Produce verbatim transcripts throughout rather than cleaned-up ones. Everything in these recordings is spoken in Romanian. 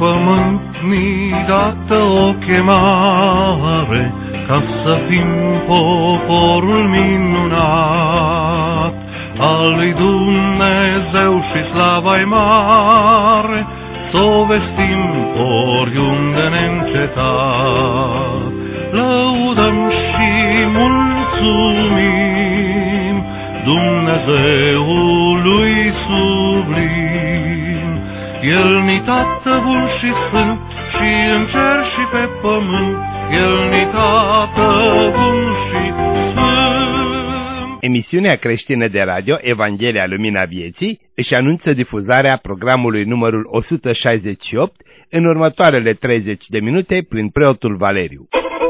pământ mi-i dată o chemare, ca să fim poporul minunat al lui Dumnezeu și slava-i mare, s-o vestim oriunde neîncetat. Lăudăm și mulțumim Dumnezeului sublim. El ni tată bun și sfânt, și în cer și pe pământ, El ni tată bun și sfânt. Emisiunea creștină de radio Evanghelia Lumina Vieții își anunță difuzarea programului numărul o sută șaizeci și opt în următoarele treizeci de minute prin preotul Valeriu.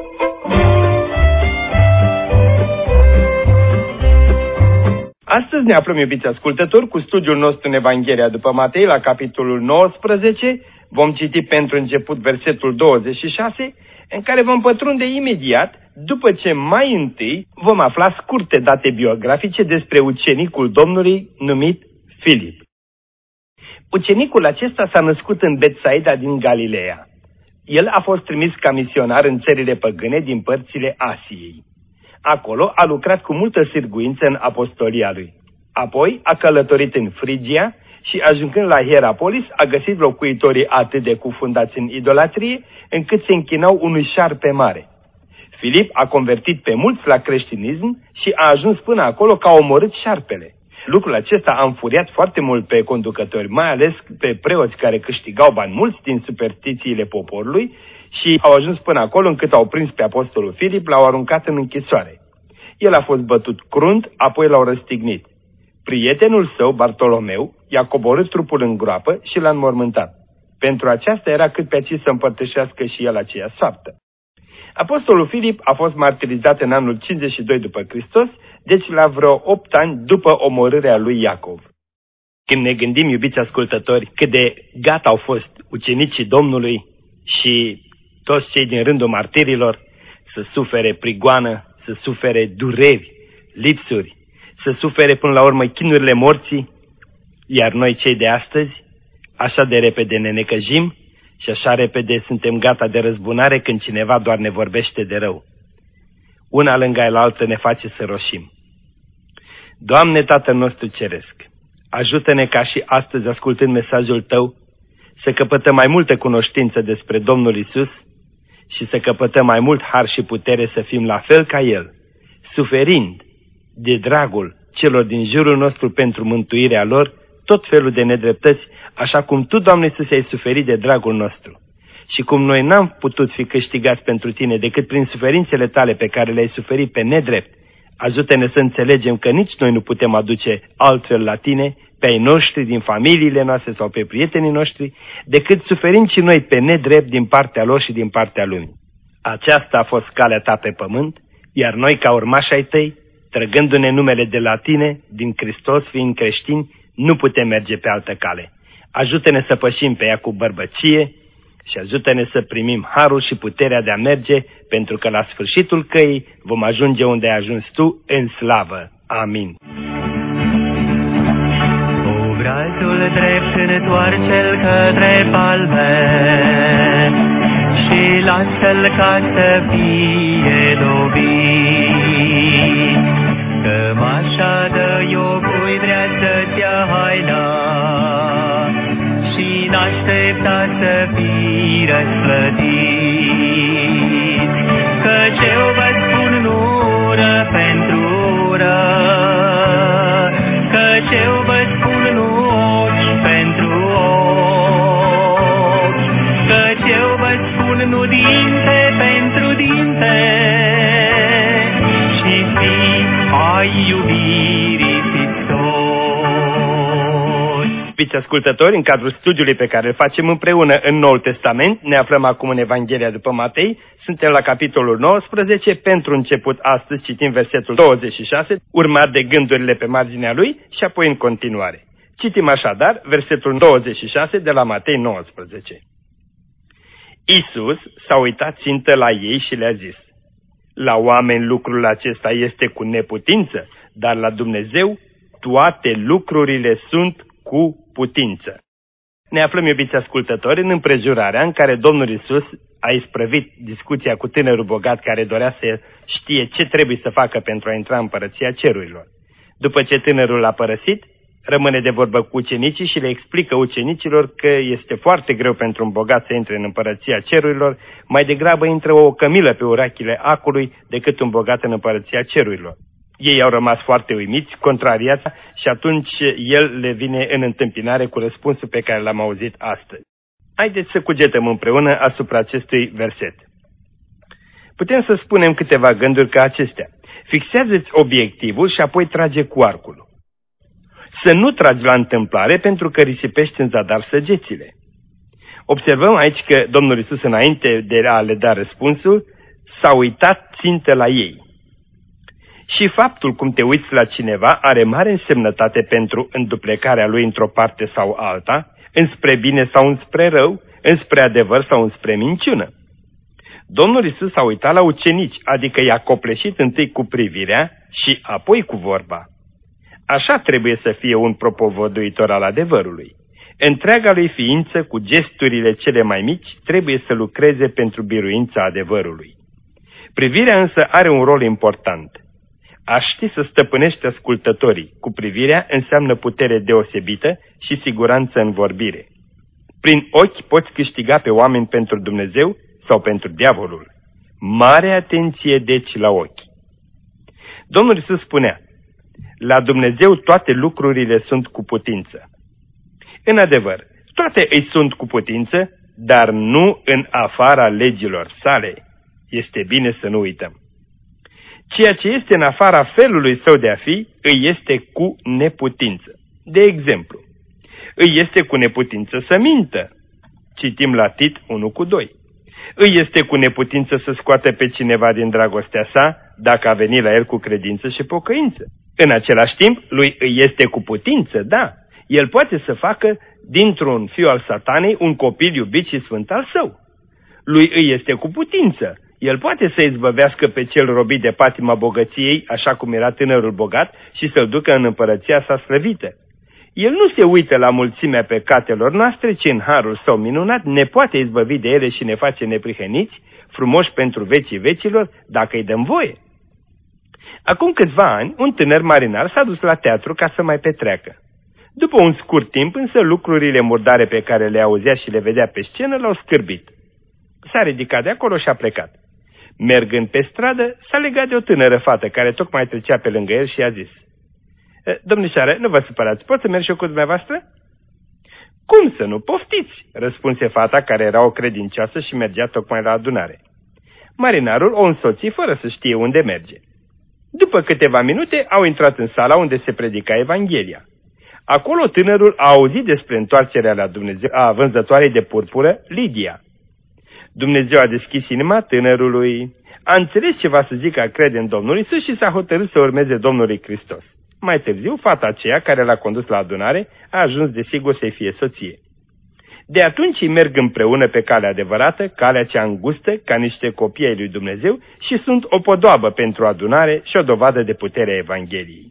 Astăzi ne aflăm, iubiți ascultători, cu studiul nostru în Evanghelia după Matei, la capitolul nouăsprezece. Vom citi pentru început versetul douăzeci și șase, în care vom pătrunde imediat, după ce mai întâi vom afla scurte date biografice despre ucenicul Domnului numit Filip. Ucenicul acesta s-a născut în Betsaida din Galileea. El a fost trimis ca misionar în țările păgâne din părțile Asiei. Acolo a lucrat cu multă sârguință în apostolia lui. Apoi a călătorit în Frigia și, ajungând la Hierapolis, a găsit locuitorii atât de cufundați în idolatrie, încât se închinau unui șarpe mare. Filip a convertit pe mulți la creștinism și a ajuns până acolo că a omorât șarpele. Lucrul acesta a înfuriat foarte mult pe conducători, mai ales pe preoți care câștigau bani mulți din superstițiile poporului, și au ajuns până acolo încât au prins pe apostolul Filip, l-au aruncat în închisoare. El a fost bătut crunt, apoi l-au răstignit. Prietenul său, Bartolomeu, i-a coborât trupul în groapă și l-a înmormântat. Pentru aceasta era cât pe aici să împărtășească și el aceea soartă. Apostolul Filip a fost martirizat în anul cincizeci și doi după Hristos, deci la vreo opt ani după omorârea lui Iacov. Când ne gândim, iubiți ascultători, cât de gata au fost ucenicii Domnului și toți cei din rândul martirilor să sufere prigoană, să sufere dureri, lipsuri, să sufere până la urmă chinurile morții, iar noi cei de astăzi, așa de repede ne necăjim și așa repede suntem gata de răzbunare când cineva doar ne vorbește de rău. Una lângă altă ne face să roșim. Doamne, Tatăl nostru Ceresc, ajută-ne ca și astăzi, ascultând mesajul Tău, să căpătăm mai multă cunoștință despre Domnul Isus și să căpătăm mai mult har și putere să fim la fel ca El, suferind de dragul celor din jurul nostru pentru mântuirea lor tot felul de nedreptăți, așa cum Tu, Doamne Iisus, ai suferit de dragul nostru. Și cum noi n-am putut fi câștigați pentru Tine decât prin suferințele Tale pe care le-ai suferit pe nedrept, ajută-ne să înțelegem că nici noi nu putem aduce altfel la Tine, pe ai noștri, din familiile noastre sau pe prietenii noștri, decât suferind și noi pe nedrept din partea lor și din partea lumii. Aceasta a fost calea Ta pe pământ, iar noi, ca urmași ai Tăi, trăgându-ne numele de la Tine, din Hristos fiind creștini, nu putem merge pe altă cale. Ajută-ne să pășim pe ea cu bărbăție și ajută-ne să primim harul și puterea de a merge, pentru că la sfârșitul căii vom ajunge unde ai ajuns Tu, în slavă. Amin. Cu brațul drept întoarce-l către palme și lasă-l ca să fie dobit. Cămașa de iocui vrea să-ți ia haina și n-aștepta să fii răsplătit. Căci eu vă spun nu ură pentru ură, căci eu vă spun nu ochi pentru ochi, căci eu vă spun nu dinte pentru dinte, și fii ai iubirii Hristos. Iubiți ascultători, în cadrul studiului pe care îl facem împreună în Noul Testament, ne aflăm acum în Evanghelia după Matei, suntem la capitolul nouăsprezece, pentru început astăzi citim versetul douăzeci și șase, urmat de gândurile pe marginea lui și apoi în continuare. Citim așadar versetul douăzeci și șase de la Matei nouăsprezece. Iisus s-a uitat țintă la ei și le-a zis: la oameni lucrul acesta este cu neputință, dar la Dumnezeu toate lucrurile sunt cu putință. Ne aflăm, iubiți ascultători, în împrejurarea în care Domnul Iisus a isprăvit discuția cu tânărul bogat care dorea să știe ce trebuie să facă pentru a intra în împărăția cerurilor. După ce tânărul l-a părăsit, rămâne de vorbă cu ucenicii și le explică ucenicilor că este foarte greu pentru un bogat să intre în împărăția cerurilor, mai degrabă intră o cămilă pe urechile acului decât un bogat în împărăția cerurilor. Ei au rămas foarte uimiți, contrariați, și atunci el le vine în întâmpinare cu răspunsul pe care l-am auzit astăzi. Haideți să cugetăm împreună asupra acestui verset. Putem să spunem câteva gânduri ca acestea. Fixează-ți obiectivul și apoi trage cu arcul. Să nu tragi la întâmplare pentru că risipești în zadar săgețile. Observăm aici că Domnul Iisus, înainte de a le da răspunsul, s-a uitat țintă la ei. Și faptul cum te uiți la cineva are mare însemnătate pentru înduplecarea lui într-o parte sau alta, înspre bine sau înspre rău, înspre adevăr sau înspre minciună. Domnul Iisus s-a uitat la ucenici, adică i-a copleșit întâi cu privirea și apoi cu vorba. Așa trebuie să fie un propovăduitor al adevărului. Întreaga lui ființă, cu gesturile cele mai mici, trebuie să lucreze pentru biruința adevărului. Privirea însă are un rol important. A ști să stăpânești ascultătorii cu privirea înseamnă putere deosebită și siguranță în vorbire. Prin ochi poți câștiga pe oameni pentru Dumnezeu sau pentru diavolul. Mare atenție deci la ochi. Domnul Iisus spunea, la Dumnezeu toate lucrurile sunt cu putință. În adevăr, toate îi sunt cu putință, dar nu în afara legilor sale. Este bine să nu uităm. Ceea ce este în afara felului său de a fi, îi este cu neputință. De exemplu, îi este cu neputință să mintă. Citim la Tit unu cu doi. Îi este cu neputință să scoată pe cineva din dragostea sa, dacă a venit la el cu credință și pocăință. În același timp, lui îi este cu putință, da. El poate să facă dintr-un fiu al satanei un copil iubit și sfânt al său. Lui îi este cu putință. El poate să izbăvească pe cel robit de patima bogăției, așa cum era tânărul bogat, și să-l ducă în împărăția sa slăvită. El nu se uită la mulțimea păcatelor noastre, ci în harul său minunat ne poate izbăvi de ele și ne face neprihăniți, frumoși pentru vecii vecilor, dacă îi dăm voie. Acum câțiva ani, un tânăr marinar s-a dus la teatru ca să mai petreacă. După un scurt timp, însă, lucrurile murdare pe care le auzea și le vedea pe scenă l-au scârbit. S-a ridicat de acolo și a plecat. Mergând pe stradă, s-a legat de o tânără fată care tocmai trecea pe lângă el și i-a zis: Domnișoare, nu vă supărați, pot să merg și eu cu dumneavoastră? Cum să nu, poftiți, răspunse fata, care era o credincioasă și mergea tocmai la adunare. Marinarul o însoți fără să știe unde merge. După câteva minute au intrat în sala unde se predica Evanghelia. Acolo tânărul a auzit despre întoarcerea la Dumnezeu a vânzătoarei de purpură, Lidia. Dumnezeu a deschis inima tânărului, a înțeles ce va să zică a crede în Domnul Iisus și s-a hotărât să urmeze Domnului Hristos. Mai târziu, fata aceea care l-a condus la adunare a ajuns desigur să-i fie soție. De atunci ei merg împreună pe calea adevărată, calea cea îngustă, ca niște copii ai lui Dumnezeu și sunt o podoabă pentru adunare și o dovadă de puterea Evangheliei.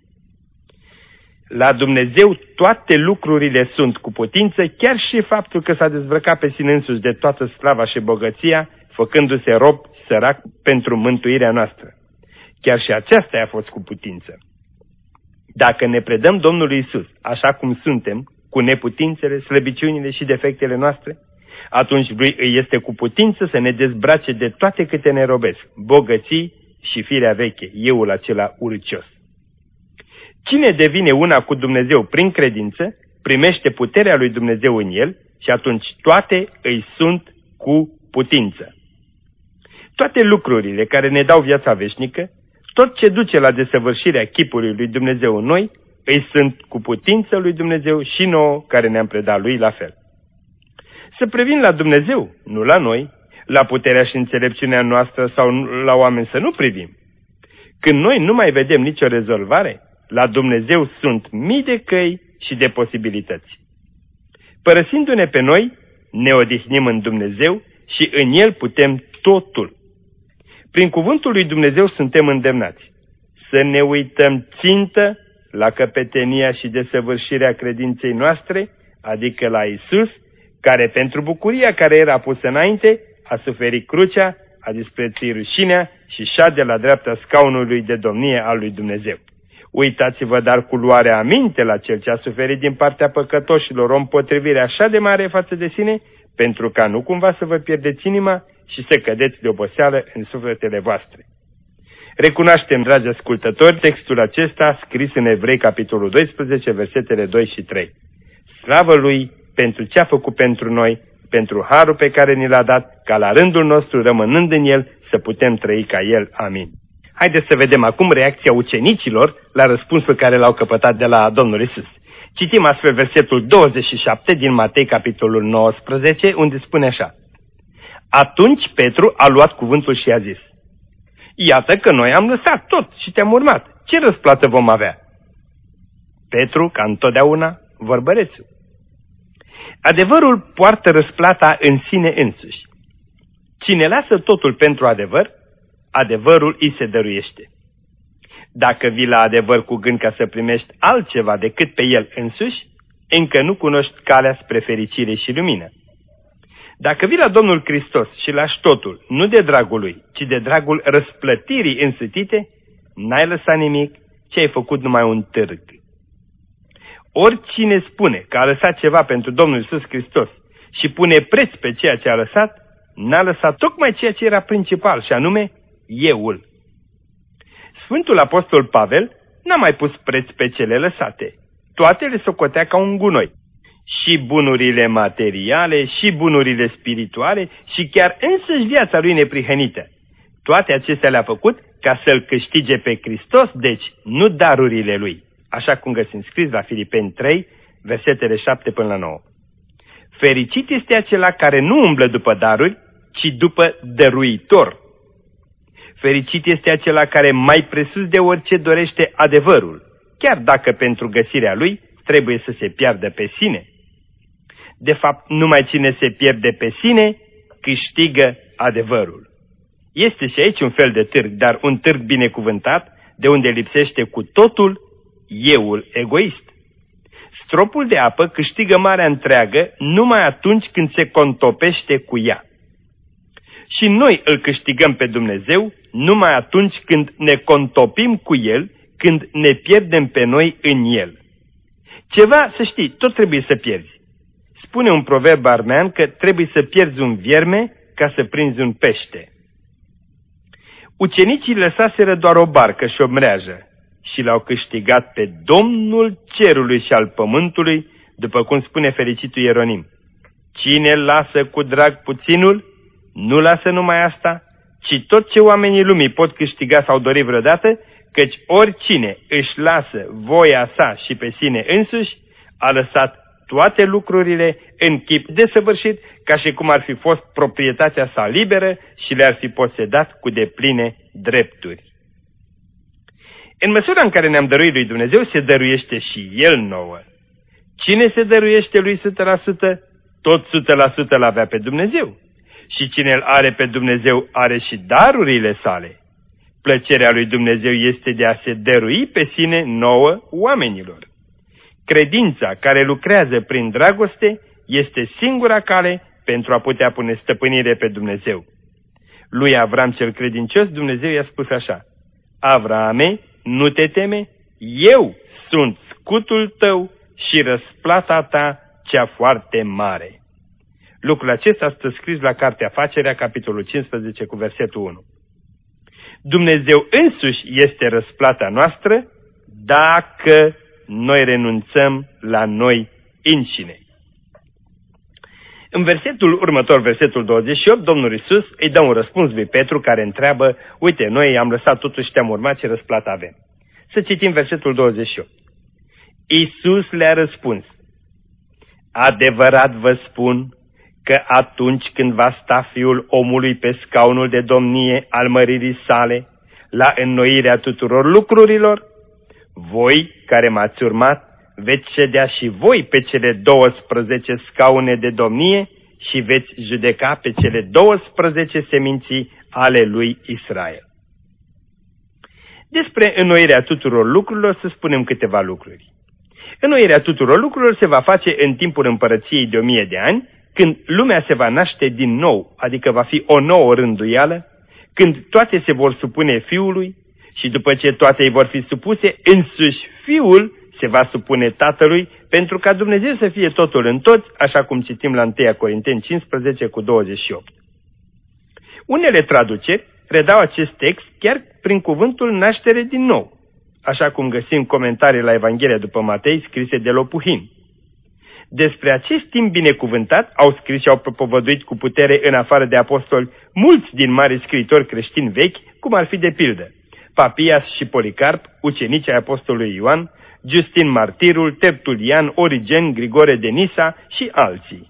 La Dumnezeu toate lucrurile sunt cu putință, chiar și faptul că s-a dezbrăcat pe sine însuși de toată slava și bogăția, făcându-se rob sărac pentru mântuirea noastră. Chiar și aceasta a fost cu putință. Dacă ne predăm Domnului Iisus, așa cum suntem, cu neputințele, slăbiciunile și defectele noastre, atunci lui îi este cu putință să ne dezbrace de toate câte ne robesc, bogății și firea veche, euul acela urâcios. Cine devine una cu Dumnezeu prin credință, primește puterea lui Dumnezeu în el și atunci toate îi sunt cu putință. Toate lucrurile care ne dau viața veșnică, tot ce duce la desăvârșirea chipului lui Dumnezeu în noi, îi sunt cu putință lui Dumnezeu și nouă care ne-am predat lui la fel. Să privim la Dumnezeu, nu la noi, la puterea și înțelepciunea noastră sau la oameni să nu privim. Când noi nu mai vedem nicio rezolvare, la Dumnezeu sunt mii de căi și de posibilități. Părăsindu-ne pe noi, ne odihnim în Dumnezeu și în El putem totul. Prin cuvântul lui Dumnezeu suntem îndemnați să ne uităm țintă la căpetenia și desăvârșirea credinței noastre, adică la Iisus, care pentru bucuria care era pusă înainte a suferit crucea, a disprețuit rușinea și șade la dreapta scaunului de domnie al lui Dumnezeu. Uitați-vă dar cu luarea aminte la cel ce a suferit din partea păcătoșilor o împotrivire așa de mare față de sine, pentru ca nu cumva să vă pierdeți inima și să cădeți de oboseală în sufletele voastre. Recunoaștem, dragi ascultători, textul acesta scris în Evrei, capitolul doisprezece, versetele doi și trei. Slavă Lui pentru ce a făcut pentru noi, pentru harul pe care ni l-a dat, ca la rândul nostru, rămânând în El, să putem trăi ca El. Amin. Haideți să vedem acum reacția ucenicilor la răspunsul care l-au căpătat de la Domnul Iisus. Citim astfel versetul douăzeci și șapte din Matei, capitolul nouăsprezece, unde spune așa. Atunci Petru a luat cuvântul și a zis: Iată că noi am lăsat tot și te-am urmat. Ce răsplată vom avea? Petru, ca întotdeauna, vorbărețul. Adevărul poartă răsplata în sine însuși. Cine lasă totul pentru adevăr, adevărul îi se dăruiește. Dacă vii la adevăr cu gând ca să primești altceva decât pe el însuși, încă nu cunoști calea spre fericire și lumină. Dacă vii la Domnul Hristos și lași totul, nu de dragul Lui, ci de dragul răsplătirii însătite, n-ai lăsat nimic, ci ai făcut numai un târg. Oricine spune că a lăsat ceva pentru Domnul Iisus Hristos și pune preț pe ceea ce a lăsat, n-a lăsat tocmai ceea ce era principal, și anume euul. Sfântul Apostol Pavel n-a mai pus preț pe cele lăsate. Toate le socotea ca un gunoi. Și bunurile materiale, și bunurile spirituale, și chiar însăși viața lui neprihănită. Toate acestea le-a făcut ca să-L câștige pe Hristos, deci nu darurile lui. Așa cum găsim scris la Filipeni trei, versetele șapte până la nouă. Fericit este acela care nu umblă după daruri, ci după dăruitor. Fericit este acela care mai presus de orice dorește adevărul, chiar dacă pentru găsirea lui trebuie să se piardă pe sine. De fapt, numai cine se pierde pe sine, câștigă adevărul. Este și aici un fel de târg, dar un târg binecuvântat, de unde lipsește cu totul euul egoist. Stropul de apă câștigă marea întreagă numai atunci când se contopește cu ea. Și noi îl câștigăm pe Dumnezeu numai atunci când ne contopim cu El, când ne pierdem pe noi în El. Ceva, să știi, tot trebuie să pierzi. Spune un proverb armean că trebuie să pierzi un vierme ca să prinzi un pește. Ucenicii lăsaseră doar o barcă și o mreajă și l-au câștigat pe Domnul cerului și al pământului, după cum spune fericitul Ieronim. Cine lasă cu drag puținul, nu lasă numai asta, ci tot ce oamenii lumii pot câștiga sau dori vreodată, căci oricine își lasă voia sa și pe sine însuși, a lăsat toate lucrurile în chip desăvârșit, ca și cum ar fi fost proprietatea sa liberă și le-ar fi posedat cu depline drepturi. În măsura în care ne-am dăruit lui Dumnezeu, se dăruiește și El nouă. Cine se dăruiește lui o sută la sută, tot o sută la sută l-avea pe Dumnezeu. Și cine îl are pe Dumnezeu are și darurile sale. Plăcerea lui Dumnezeu este de a se dărui pe sine nouă oamenilor. Credința care lucrează prin dragoste este singura cale pentru a putea pune stăpânire pe Dumnezeu. Lui Avram cel credincios, Dumnezeu i-a spus așa: Avrame, nu te teme, eu sunt scutul tău și răsplata ta cea foarte mare. Lucrul acesta stă scris la Cartea Facerea, capitolul cincisprezece, cu versetul unu. Dumnezeu însuși este răsplata noastră dacă noi renunțăm la noi înșine. În versetul următor, versetul douăzeci și opt, Domnul Iisus îi dă un răspuns lui Petru, care întreabă: uite, noi am lăsat totul și te-am urmat, ce răsplată avem? Să citim versetul douăzeci și opt. Iisus le-a răspuns: adevărat vă spun că atunci când va sta Fiul omului pe scaunul de domnie al măririi sale, la înnoirea tuturor lucrurilor, voi care m-ați urmat veți ședea și voi pe cele douăsprezece scaune de domnie și veți judeca pe cele douăsprezece seminții ale lui Israel. Despre înnoirea tuturor lucrurilor să spunem câteva lucruri. Înnoirea tuturor lucrurilor se va face în timpul împărăției de o mie de ani, când lumea se va naște din nou, adică va fi o nouă rânduială, când toate se vor supune Fiului și după ce toate îi vor fi supuse, însuși Fiul se va supune Tatălui, pentru ca Dumnezeu să fie totul în toți, așa cum citim la întâi Corinteni cincisprezece cu douăzeci și opt. Unele traduceri redau acest text chiar prin cuvântul naștere din nou, așa cum găsim comentarii la Evanghelia după Matei scrise de Lopuhin. Despre acest timp binecuvântat au scris și au propovăduit cu putere în afară de apostoli mulți din mari scriitori creștini vechi, cum ar fi de pildă Papias și Policarp, ucenici ai apostolului Ioan, Justin Martirul, Tertulian, Origen, Grigore de Nisa și alții.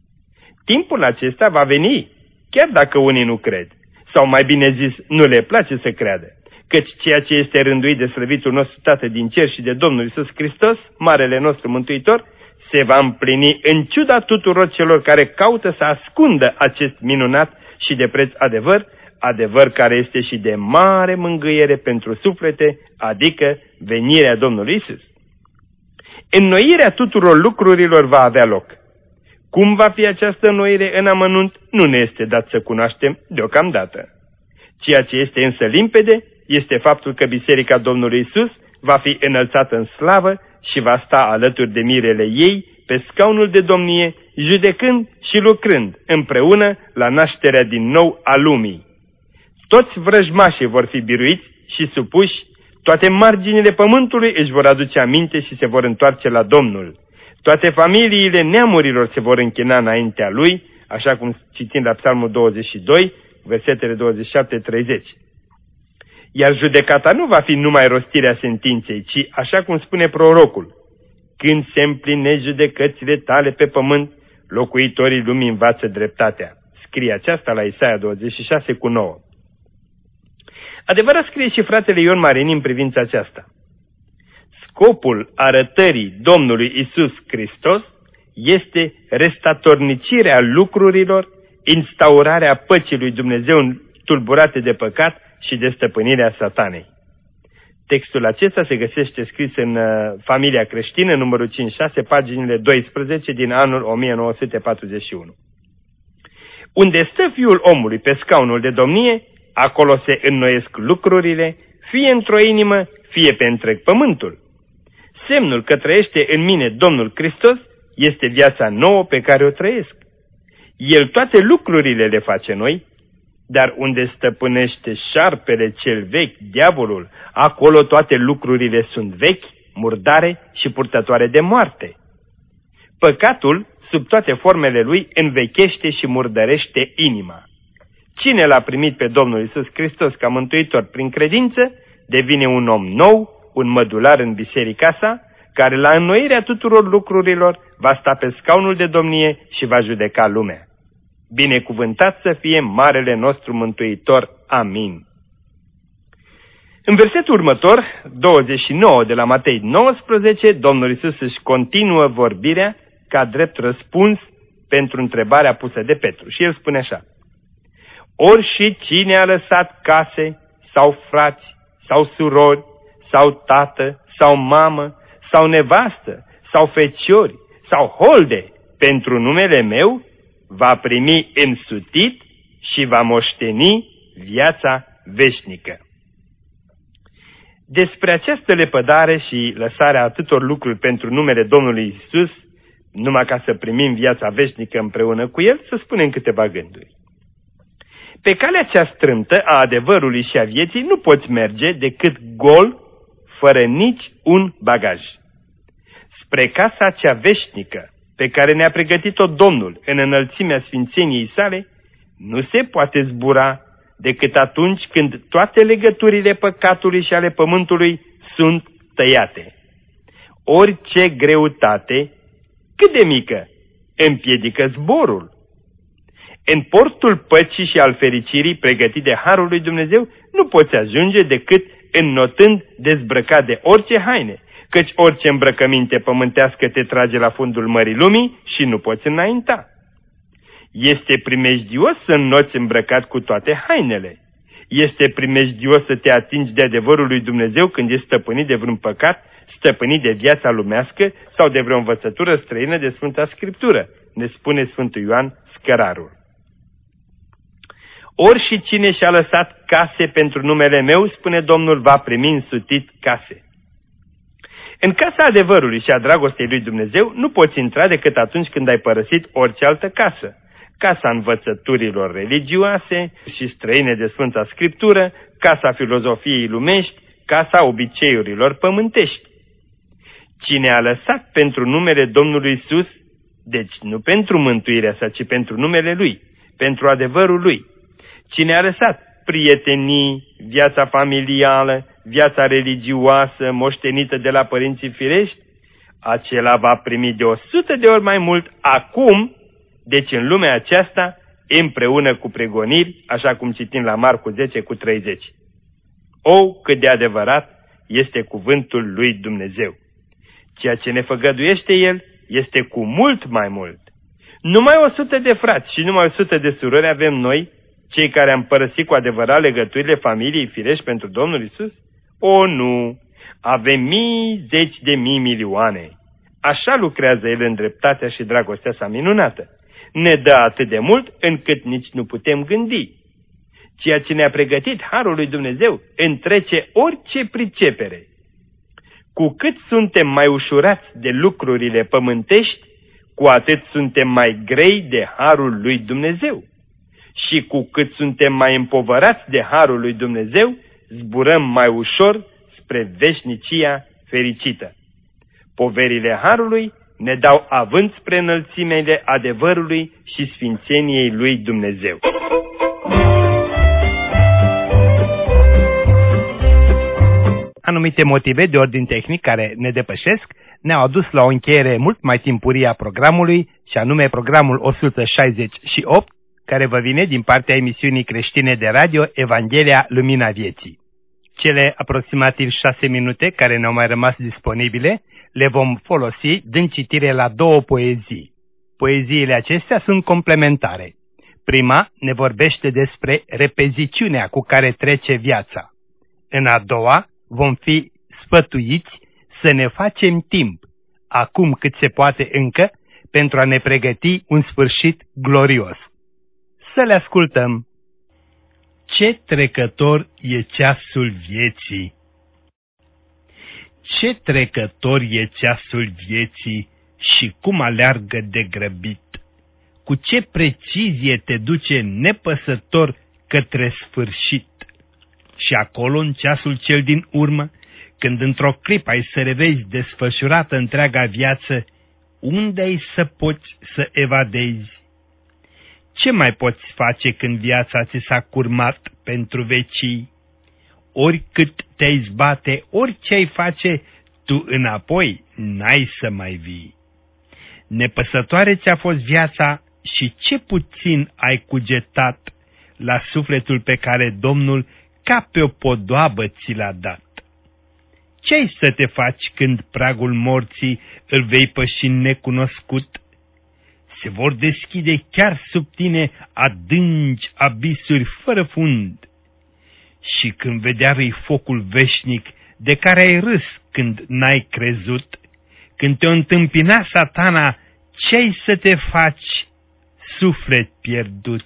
Timpul acesta va veni, chiar dacă unii nu cred, sau mai bine zis, nu le place să creadă, căci ceea ce este rânduit de slăvitul nostru Tată din cer și de Domnul Iisus Hristos, Marele nostru Mântuitor, se va împlini în ciuda tuturor celor care caută să ascundă acest minunat și de preț adevăr, adevăr care este și de mare mângâiere pentru suflete, adică venirea Domnului Iisus. Înnoirea tuturor lucrurilor va avea loc. Cum va fi această înnoire în amănunt, nu ne este dat să cunoaștem deocamdată. Ceea ce este însă limpede este faptul că Biserica Domnului Iisus va fi înălțată în slavă și va sta alături de mirele ei pe scaunul de domnie, judecând și lucrând împreună la nașterea din nou a lumii. Toți vrăjmașii vor fi biruiți și supuși, toate marginile pământului își vor aduce aminte și se vor întoarce la Domnul. Toate familiile neamurilor se vor închina înaintea Lui, așa cum citim la Psalmul douăzeci și doi, versetele douăzeci și șapte treizeci. Iar judecata nu va fi numai rostirea sentinței, ci, așa cum spune prorocul, când se împlinesc judecățile tale pe pământ, locuitorii lumii învață dreptatea. Scrie aceasta la Isaia douăzeci și șase cu nouă. Adevărat scrie și fratele Ion Marini în privința aceasta. Scopul arătării Domnului Iisus Hristos este restatornicirea lucrurilor, instaurarea păcii lui Dumnezeu tulburate de păcat și de stăpânirea satanei. Textul acesta se găsește scris în uh, Familia Creștină, numărul cincizeci și șase, paginile doisprezece din anul o mie nouă sute patruzeci și unu. Unde stă Fiul omului pe scaunul de domnie, acolo se înnoiesc lucrurile, fie într-o inimă, fie pe întreg pământul. Semnul că trăiește în mine Domnul Hristos este viața nouă pe care o trăiesc. El toate lucrurile le face noi, dar unde stăpânește șarpele cel vechi, diavolul, acolo toate lucrurile sunt vechi, murdare și purtătoare de moarte. Păcatul, sub toate formele lui, învechește și murdărește inima. Cine l-a primit pe Domnul Iisus Hristos ca mântuitor prin credință, devine un om nou, un mădular în biserica sa, care la înnoirea tuturor lucrurilor va sta pe scaunul de domnie și va judeca lumea. Binecuvântat să fie Marele nostru Mântuitor. Amin. În versetul următor, douăzeci și nouă de la Matei nouăsprezece, Domnul Iisus își continuă vorbirea ca drept răspuns pentru întrebarea pusă de Petru. Și el spune așa: ori și cine a lăsat case, sau frați, sau surori, sau tată, sau mamă, sau nevastă, sau feciori, sau holde, pentru numele meu, va primi însutit și va moșteni viața veșnică. Despre această lepădare și lăsarea atâtor lucruri pentru numele Domnului Iisus, numai ca să primim viața veșnică împreună cu El, să spunem câteva gânduri. Pe calea cea strâmtă a adevărului și a vieții nu poți merge decât gol, fără nici un bagaj. Spre casa cea veșnică, pe care ne-a pregătit-o Domnul în înălțimea sfințeniei sale, nu se poate zbura decât atunci când toate legăturile păcatului și ale pământului sunt tăiate. Orice greutate, cât de mică, împiedică zborul. În portul păcii și al fericirii pregătit de harul lui Dumnezeu nu poți ajunge decât înnotând dezbrăcat de orice haine, căci orice îmbrăcăminte pământească te trage la fundul mării lumii și nu poți înainta. Este primejdios să înnoți îmbrăcat cu toate hainele. Este primejdios să te atingi de adevărul lui Dumnezeu când ești stăpânit de vreun păcat, stăpânit de viața lumească sau de vreo învățătură străină de Sfânta Scriptură, ne spune Sfântul Ioan Scărarul. Ori și cine și-a lăsat case pentru numele meu, spune Domnul, va primi însutit case. În casa adevărului și a dragostei lui Dumnezeu nu poți intra decât atunci când ai părăsit orice altă casă. Casa învățăturilor religioase și străine de Sfânta Scriptură, casa filozofiei lumești, casa obiceiurilor pământești. Cine a lăsat pentru numele Domnului Iisus, deci nu pentru mântuirea sa, ci pentru numele Lui, pentru adevărul Lui. Cine a lăsat prietenii, viața familială, viața religioasă, moștenită de la părinții firești, acela va primi de o sută de ori mai mult acum, deci în lumea aceasta, împreună cu pregoniri, așa cum citim la Marcu zece cu treizeci. O, cât de adevărat este cuvântul lui Dumnezeu! Ceea ce ne făgăduiește El este cu mult mai mult. Numai o sută de frați și numai o sută de surori avem noi, cei care am părăsit cu adevărat legăturile familiei firești pentru Domnul Iisus? O, nu! Avem mii, zeci de mii, milioane. Așa lucrează El în dreptatea și dragostea sa minunată. Ne dă atât de mult încât nici nu putem gândi. Ceea ce ne-a pregătit harul lui Dumnezeu întrece orice pricepere. Cu cât suntem mai ușurați de lucrurile pământești, cu atât suntem mai grei de harul lui Dumnezeu. Și cu cât suntem mai împovărați de harul lui Dumnezeu, zburăm mai ușor spre veșnicia fericită. Poverile harului ne dau avânt spre înălțimele adevărului și sfințeniei lui Dumnezeu. Anumite motive de ordin tehnic care ne depășesc ne-au adus la o încheiere mult mai timpurie a programului, și anume programul o sută șaizeci și opt, care vă vine din partea emisiunii creștine de radio Evanghelia Lumina Vieții. Cele aproximativ șase minute care ne-au mai rămas disponibile le vom folosi dând citire la două poezii. Poeziile acestea sunt complementare. Prima ne vorbește despre repeziciunea cu care trece viața. În a doua vom fi sfătuiți să ne facem timp, acum cât se poate încă, pentru a ne pregăti un sfârșit glorios. Să le ascultăm. Ce trecător e ceasul vieții! Ce trecător e ceasul vieții și cum aleargă de grăbit! Cu ce precizie te duce nepăsător către sfârșit! Și acolo, în ceasul cel din urmă, când într-o clipă ai să revezi desfășurată întreaga viață, unde ai să poți să evadezi? Ce mai poți face când viața ți s-a curmat pentru vecii? Oricât te-ai zbate, orice ai face, tu înapoi n-ai să mai vii. Nepăsătoare ți-a fost viața și ce puțin ai cugetat la sufletul pe care Domnul ca pe o podoabă ți l-a dat. Ce-ai să te faci când pragul morții îl vei păși necunoscut? Se vor deschide chiar sub tine adânci abisuri fără fund. Și când vedea vei focul veșnic de care ai râs când n-ai crezut, când te-o întâmpina Satana, ce-ai să te faci, suflet pierdut?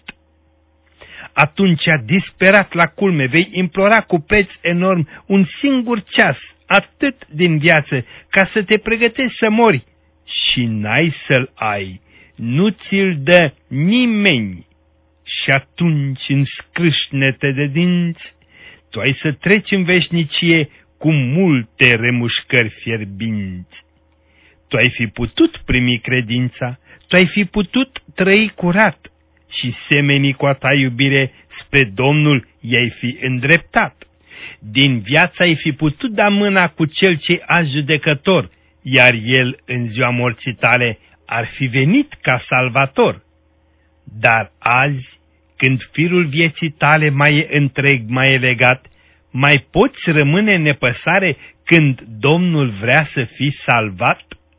Atunci, disperat la culme, vei implora cu preț enorm un singur ceas, atât din viață, ca să te pregătești să mori, și n-ai să-l ai, nu ți-l dă nimeni. Și atunci, în scrâșnete de dinți, tu ai să treci în veșnicie cu multe remușcări fierbinți. Tu ai fi putut primi credința, tu ai fi putut trăi curat, și semenii cu a ta iubire spre Domnul i-ai fi îndreptat. Din viață ai fi putut da mâna cu cel ce a judecător, iar el în ziua morții tale ar fi venit ca salvator. Dar azi, când firul vieții tale mai e întreg, mai e legat, mai poți rămâne în nepăsare când Domnul vrea să fii salvat?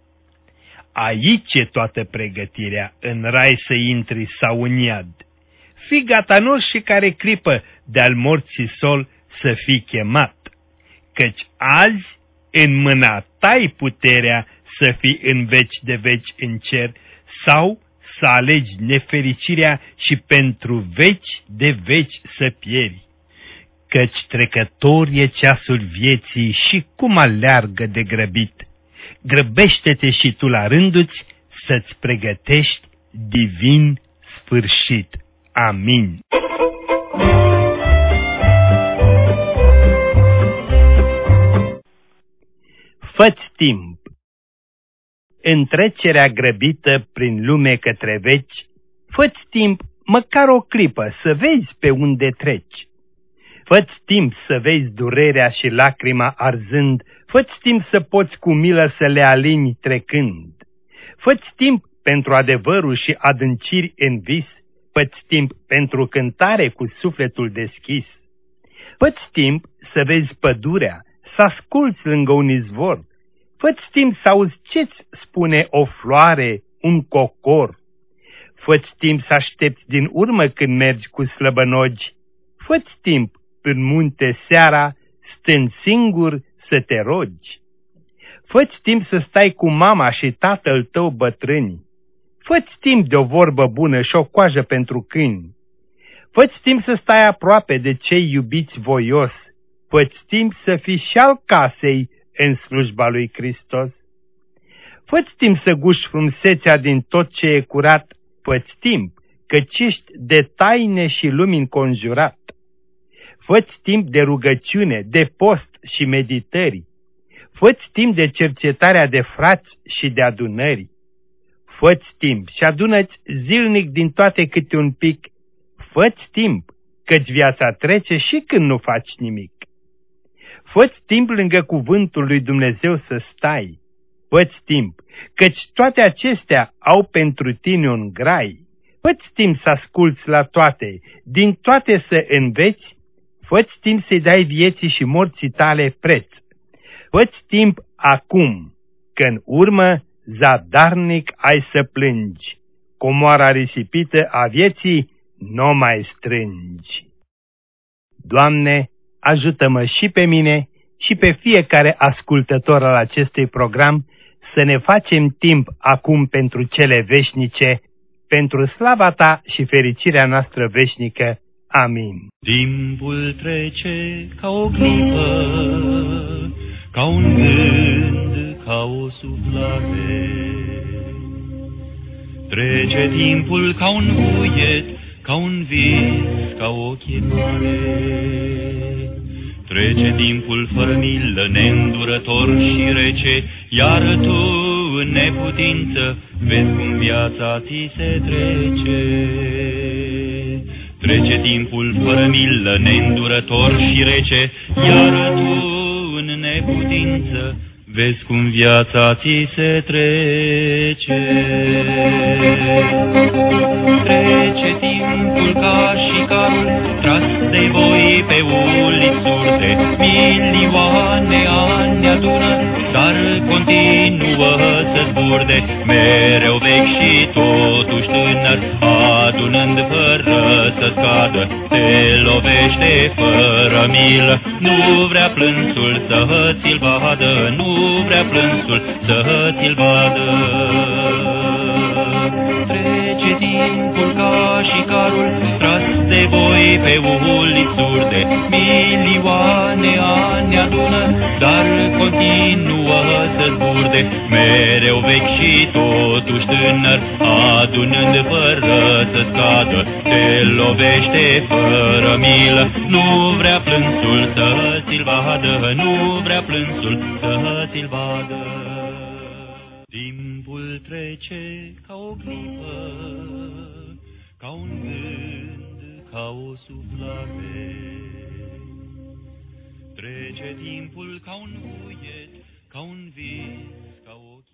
Aici e toată pregătirea, în rai să intri sau în iad. Fii gata în oricare clipă de-al morții sol să fii chemat, căci azi în mâna ta-i puterea să fii în veci de veci în cer sau să alegi nefericirea și pentru veci de veci să pieri. Căci trecător e ceasul vieții și cum aleargă de grăbit. Grăbește-te și tu la rânduți să-ți pregătești divin sfârșit. Amin. Fă-ți timp. În trecerea grăbită prin lume către veci, fă-ți timp măcar o clipă să vezi pe unde treci. Fă-ți timp să vezi durerea și lacrima arzând, fă-ți timp să poți cu milă să le alini trecând. Fă-ți timp pentru adevărul și adânciri în vis, fă-ți timp pentru cântare cu sufletul deschis. Fă-ți timp să vezi pădurea, să asculți lângă un izvor, fă-ți timp să auzi ce-ți spune o floare, un cocor. Fă-ți timp să aștepți din urmă când mergi cu slăbănogi, fă-ți timp în munte seara, stând singur să te rogi. Fă-ți timp să stai cu mama și tatăl tău bătrâni, fă-ți timp de o vorbă bună și o coajă pentru câini. Fă-ți timp să stai aproape de cei iubiți voios, fă-ți timp să fii și al casei în slujba lui Hristos. Fă-ți timp să guși frumusețea din tot ce e curat, fă-ți timp, căci ești de taine și lumi înconjurat. Fă-ți timp de rugăciune, de post și meditări, fă-ți timp de cercetarea de frați și de adunări. Fă-ți timp și adună-ți zilnic din toate câte un pic, fă-ți timp, căci viața trece și când nu faci nimic. Fă-ți timp lângă cuvântul lui Dumnezeu să stai, fă-ți timp, căci toate acestea au pentru tine un grai. Fă-ți timp să asculți la toate, din toate să înveți, fă-ți timp să-i dai vieții și morții tale preț. Fă-ți timp acum, că în urmă zadarnic ai să plângi, comoara risipită a vieții n-o mai strângi. Doamne, ajută-mă și pe mine și pe fiecare ascultător al acestui program să ne facem timp acum pentru cele veșnice, pentru slava Ta și fericirea noastră veșnică. Amin. Timpul trece ca o clipă, ca un gând, ca o suflare. Trece timpul ca un vuiet, ca un vis, ca o chemare. Trece timpul fără milă, neîndurător și rece, iar tu, în neputință, vezi cum viața ți se trece. Trece timpul fără milă, neîndurător și rece, iar tu, în neputință, vezi cum viața ți se trece. Trece timpul ca și carul tras de voi pe uliți surde, milioane ani adună, dar continuă să zburde, mereu vechi și totuși tânăr, adunând fără să scadă, te lovește fără milă, nu vrea plânsul să ți-l vadă, nu vrea plânsul să ți-l vadă. Trece timpul ca și carul tras de voi pe uliți surde, milioane ani adună, dar continuă să zburde, mereu vechi și totuși tânăr, adunând fără să scadă, te lovește fără milă, nu vrea plânsul să ți-l vadă, nu vrea plânsul să ți-l vadă. Timpul trece ca o clipă, ca un gând, ca o suflare. Trece timpul ca un vuiet, ca un vis,